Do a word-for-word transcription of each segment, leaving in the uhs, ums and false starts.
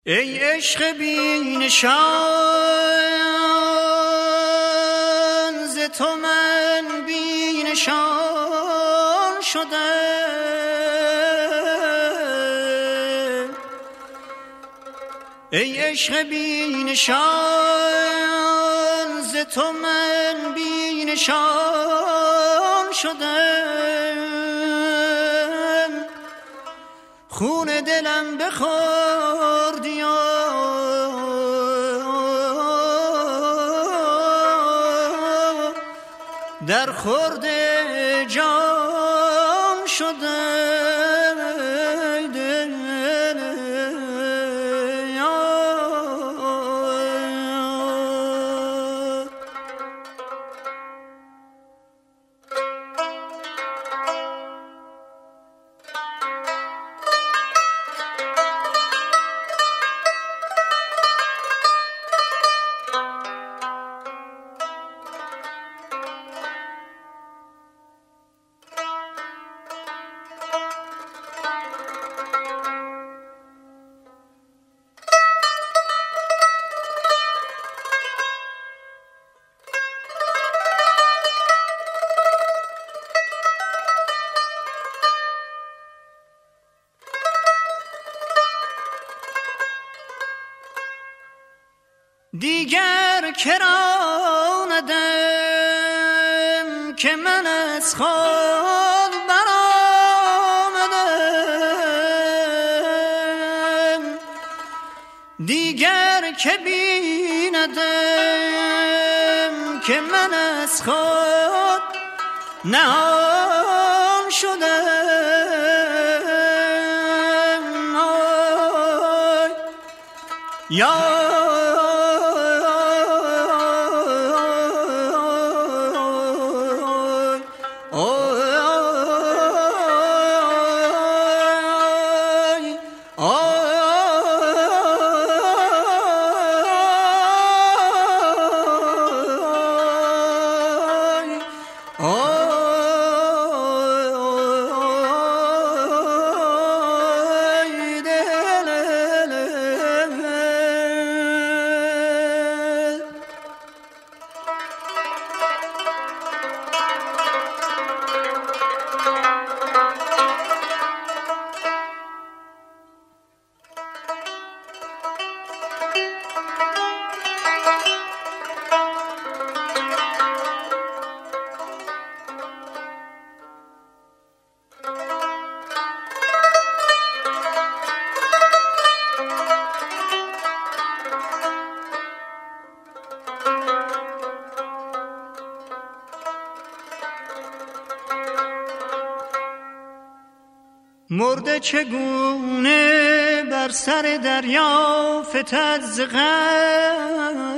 ای عشق بی نشان، ز تو من بی نشان شدم. ای عشق بی نشان، ز تو من بی نشان شدم. خون دلم بخوردی و در خورد جام شدم. دیگر کراندم که من از خود برآمدم. دیگر که بیندم که من از خود نهان شدم. آی یا مرده چگونه بر سر دریا فتد ز غم.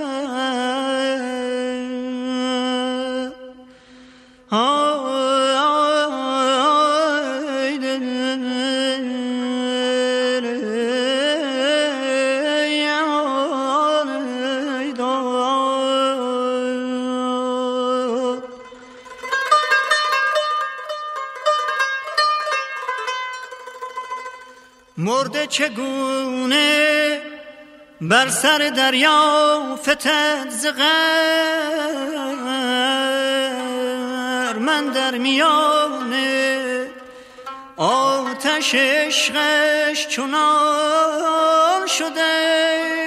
مرده چگونه بر سر دریا فتد ز غر. من در میان آتش عشقش چنان شدم.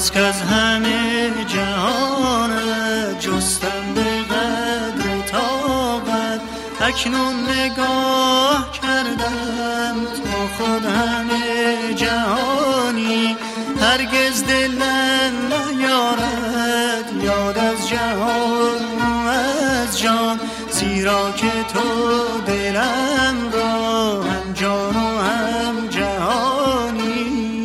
بس که از همه جهان جستم به قدر طاقت، اکنون نگاه کردم تا خود همه جهانی، هرگز دلم نیارد یاد از جهان و از جان، زیرا که تو دلم را هم جان و هم جهانی.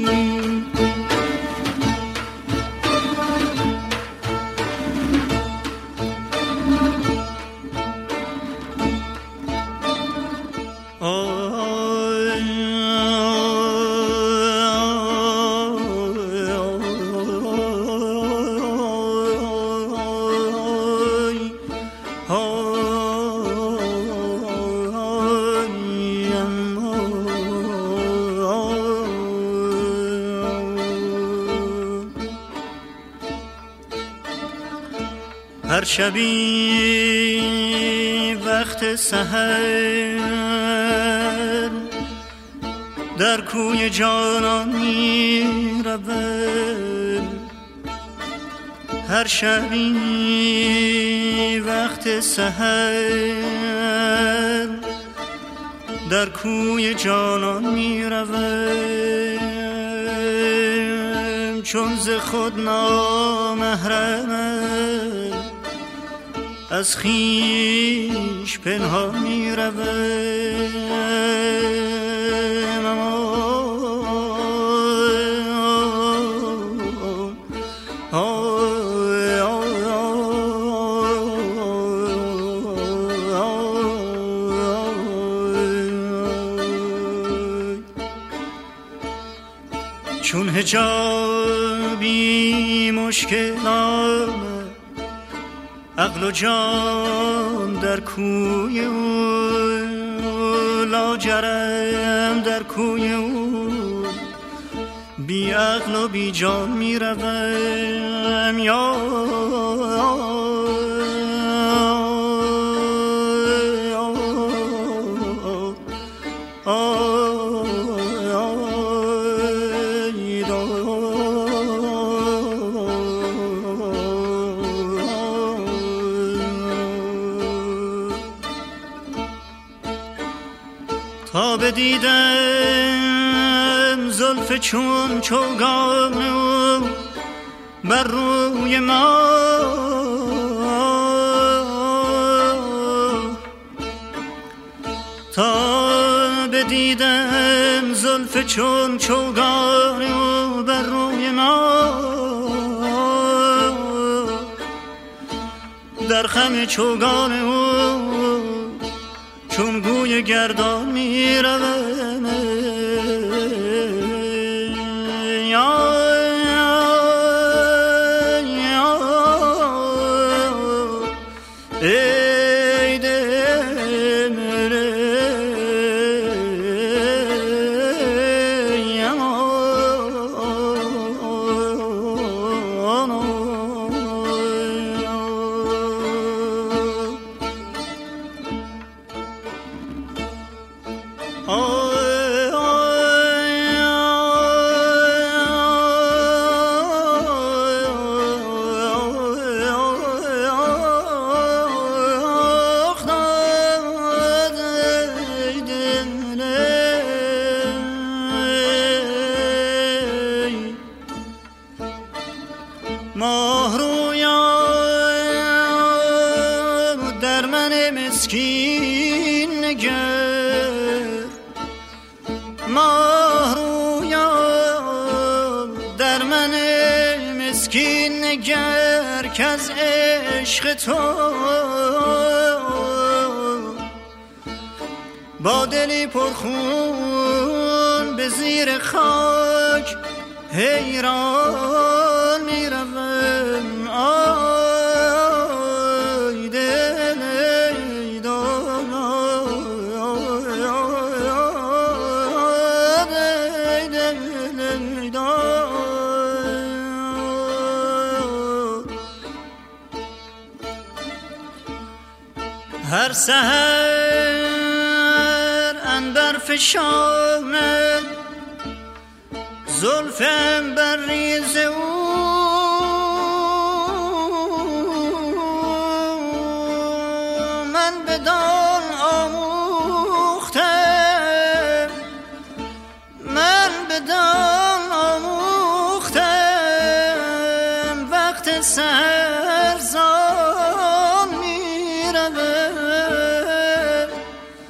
هر شبی وقت سحر در کوی جانان می روم، هر شبی وقت سحر در کوی جانان می روم، چون ز خود نامحرمم از خویش پنهان می روم. چون حجابی مشکل آمد عقل و جان در کوی او، لاجرم در کوی او بی عقل و بی جان می روم. یا تا بدیدم زلف چون چوگان بر روی ما، تا بدیدم زلف چون چوگان بر روی ما، در خم چوگان او چون گوی گردان می روم. ای دل ماه رویم در من مسکین نگر، ماه رویم در من مسکین نگر، که از عشق تو با دلی پرخون به زیر خاک حیران می روم. آی دل ای دل ای دل ای دل، هر سحر اندر فشانم زلفم بر ریز او، من بدان آموختم، من بدان آموختم وقت سحر زان می رود.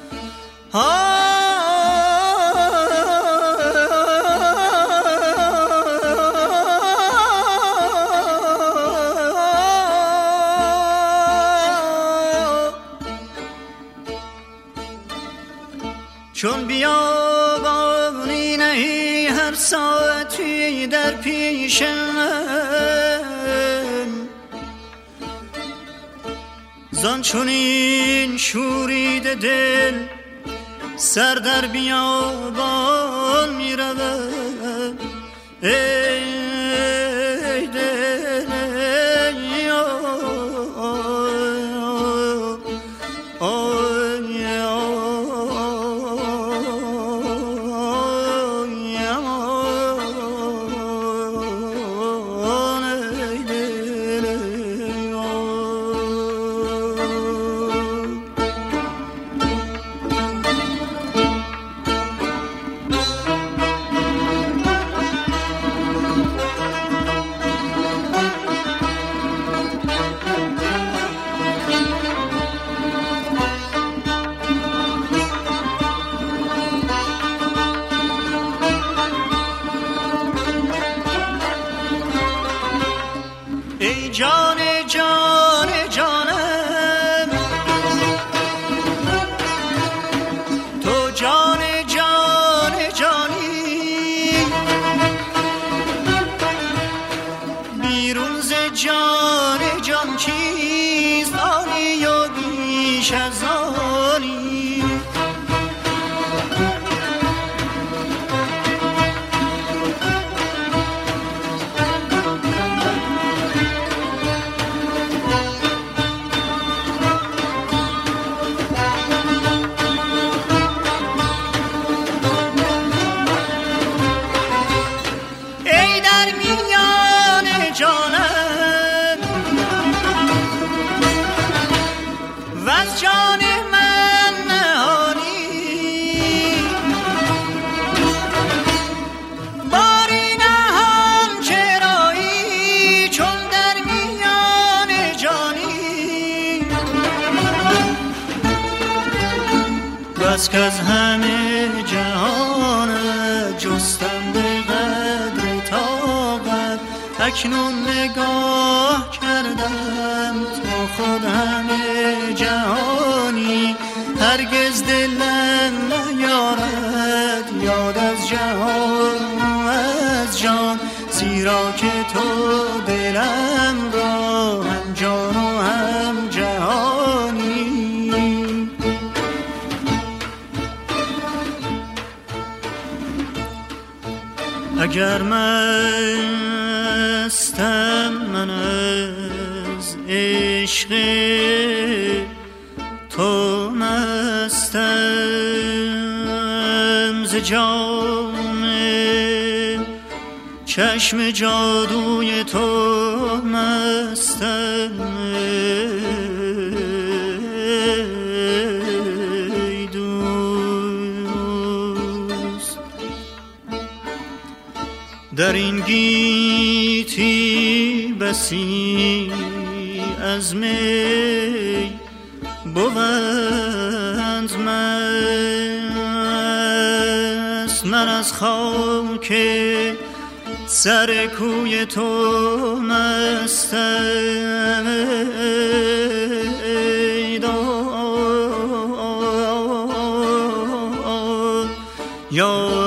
چون بیابانی نهی هر ساعتی در پیشم، زان چونین شورید دل سر در بیابان می رود. ای دل ای جان جان جانم، تو جان جان جانی، بیرون ز جان جان چیست آنی و بیش از آنی. جان من نهانی باری نهان چرایی چون در میان جانی. بس که از همه جهان جستم به قدر طاقت، اکنون نگاه کردم تا خود همه جهانی. هرگز دلم نیارد یاد از جهان از جان، زیرا که تو دلم را هم جان و هم جهانی. اگر مستم من از عشق تو، مستم ز جام چشم جادوی تو، مستم ای دوست. در این گیتی بسی از می بوند مست، من از خاک سر کوی تو مستم ای داد. یا